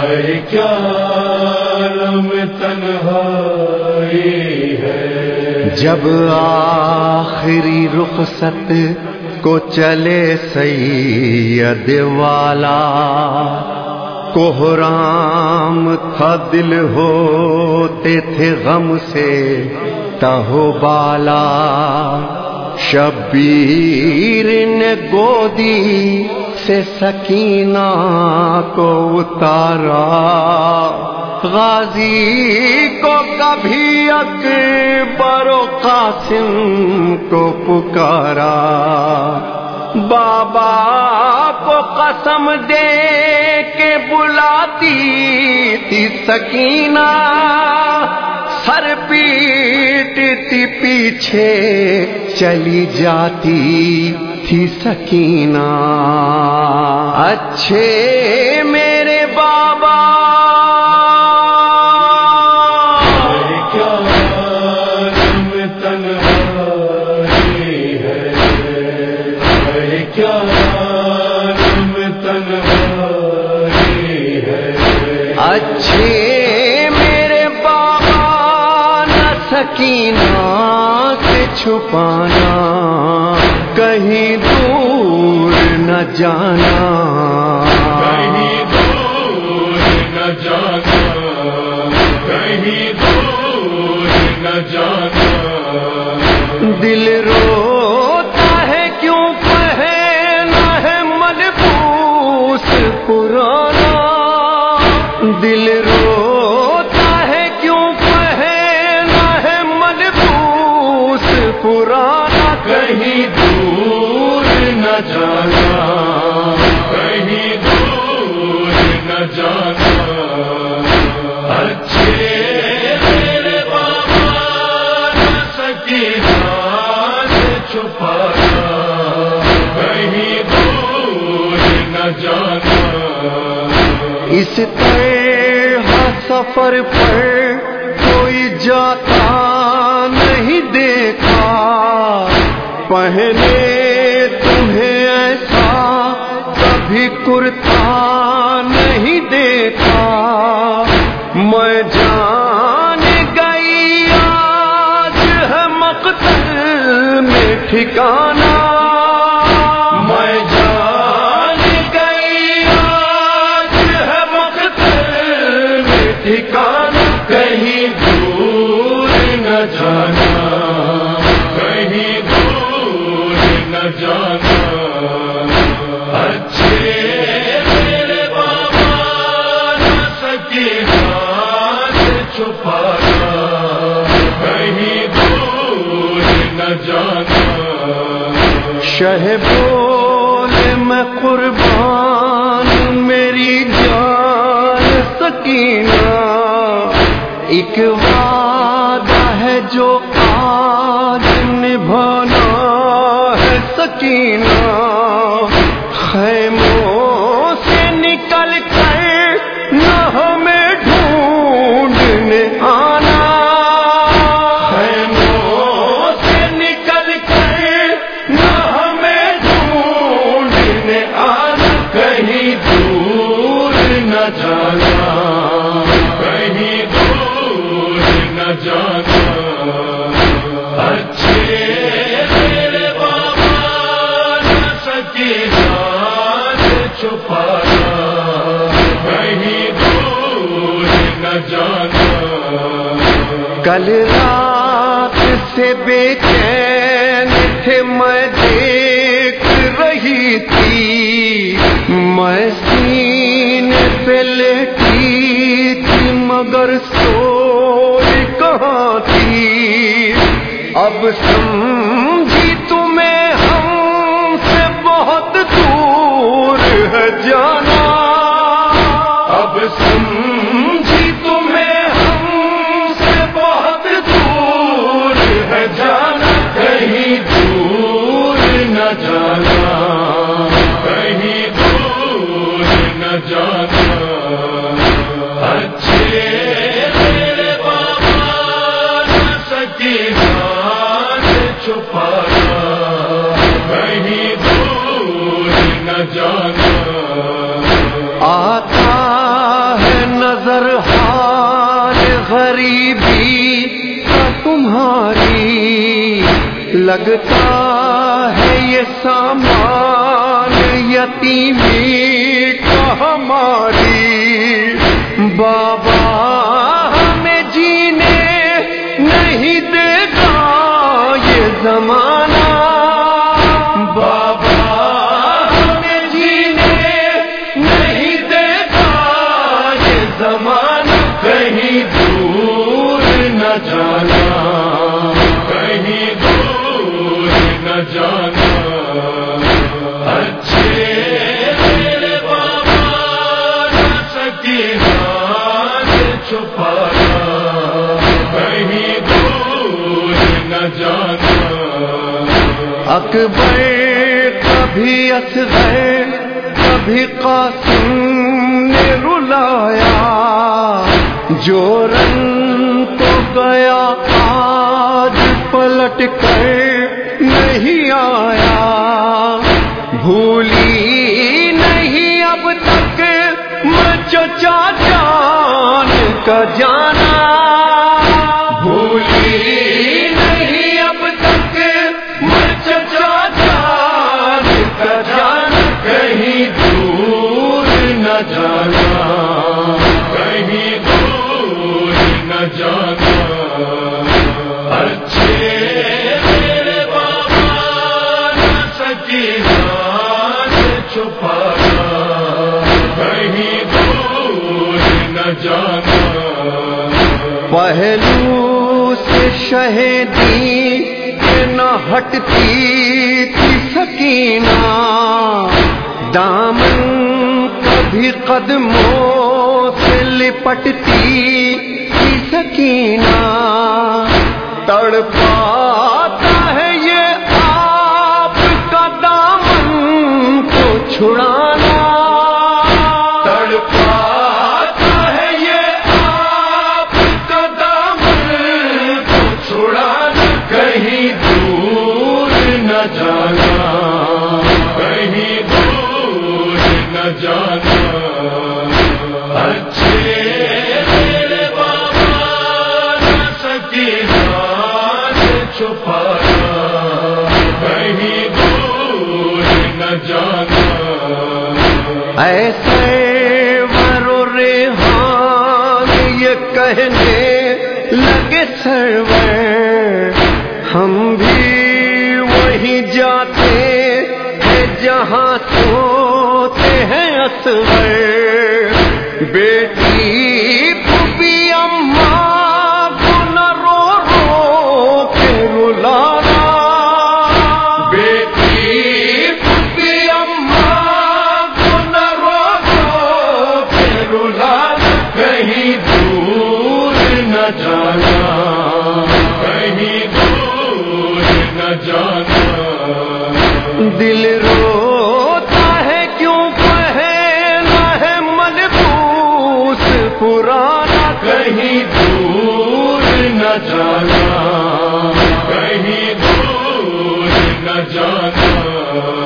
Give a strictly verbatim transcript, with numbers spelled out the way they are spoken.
ہے کیا عالم تنہائی ہے، جب آخری رخصت کو چلے سید والا، کوہرام تھا دل ہوتے تھے غم سے تہو بالا، شبیر نے گودی سے سکینہ کو اتارا، غازی کو کبھی اکبر و قاسم کو پکارا، بابا کو قسم دے کے بلاتی تھی سکینہ، سر پیٹتی پیچھے چلی جاتی تھی سکینہ، اچھے میرے بابا کیا عالم تنہائی ہے، کیا عالم تنہائی ہے، اچھے سکینہ سے چھپانا، کہیں دور نہ جانا، کہیں دور نہ جانا، کہیں دور نہ جانا، دل روتا ہے کیوں پہنا ہے ملبوس پرانا، دل روتا ہے کیوں پرانا، کہیں دور نہ جانا، کہیں دور نہ جانا، اچھے میرے بابا نہ سکینہ سے چھپانا، کہیں دور نہ جانا، اس طرح سفر پر کوئی جاتا نہیں دیکھا، پہنے تمہیں ایسا کبھی کرتا نہیں دیکھا، میں جان گئی آج ہے مقتل میں ٹھکانا، میں جان گئی آج ہے مقتل میں ٹھکانا، کہیں دور نہ جانا، کہیں دور نہ جانا، اچھے میرے بابا نہ سکینہ سے چھپانا، کہیں دور نہ جانا، شہ بولے میں قربان میری جان سکینہ، ایک وعدہ ہے جو آج نبھانا ہے سکینہ، خیموں سے نکل کر نہ ہمیں ڈھونڈنے آنا، خیموں سے نکل کر نہ ہمیں ڈھونڈنے آنا، کہیں دور نہ جانا، کہیں دور نہ جانا، اچھے میرے بابا نہ سکینہ سے چھپانا، کہیں دور نہ جانا، کل رات سے بے چین تھے میں دیکھ رہی تھی، میں سینے پہ لیٹی تھی مگر سوئی کہاں تھی، اب سمجھی تمہیں ہم سے بہت دور ہے جانا، اب سمجھی تمہیں ہم سے بہت دور ہے جانا، کہیں دور نہ جانا، کہیں دور نہ جانا، اچھے میرے بابا نہ سکینہ سے چھپانا، کہیں دور نہ جانا، آتا ہے غریبی کا تمہاری لگتا ہے یہ سامان یتیمی کا ہماری. بابا ہمیں جینے نہیں دے گا یہ زمانہ, بابا ہمیں جینے نہیں دے گا یہ زمانہ. کہیں دور نہ جانا, کہیں دور نہ جانا. اچھے میرے بابا نہ سکینہ سے چھپانا, کہیں دور نہ جانا. اکبر کبھی اصغر کبھی قاسم نے رلایا, جو رنگ تو گیا آج پلٹ کر نہیں آیا. بھولی نہیں اب تک میں چچا جان کا جانا, بھولی نہیں اب تک میں چچا جان کا جانا. کہیں دور نہ جانا, کہیں دور نہ جانا. اچھے میرے بابا نہ سکینہ سے چھپانا, کہیں دور نہ جانا. پہلو سے شہدی کہ نہ ہٹتی تھی سکینہ, دامن کبھی قدموں سے لپٹتی تھی سکینہ. تڑپاتا ہے یہ آپ کا دامن کو چھڑانا, تڑپاتا ہے یہ آپ کا دامن کو چھڑانا. کہیں دور نہ جانا, کہیں دور نہ جانا. اچھے میرے بابا نہ سکینہ سے چھپانا, کہیں دور نہ جانا. ایسے ورو ریحان یہ کہنے لگے سرور, ہم بھی وہیں جاتے ہیں جہاں سوتے ہیں اصغر. بیٹی پھوپھی اماں کو نہ رو رو کے رلانا, بیٹی پھوپھی اماں کو نہ رو رو کے رلانا. کہیں دور نہ جانا, کہیں دور نہ جانا. دل روتا ہے کیوں پہنا ہے ملبوس پرانا. کہیں دور نہ جانا, کہیں دور نہ جانا.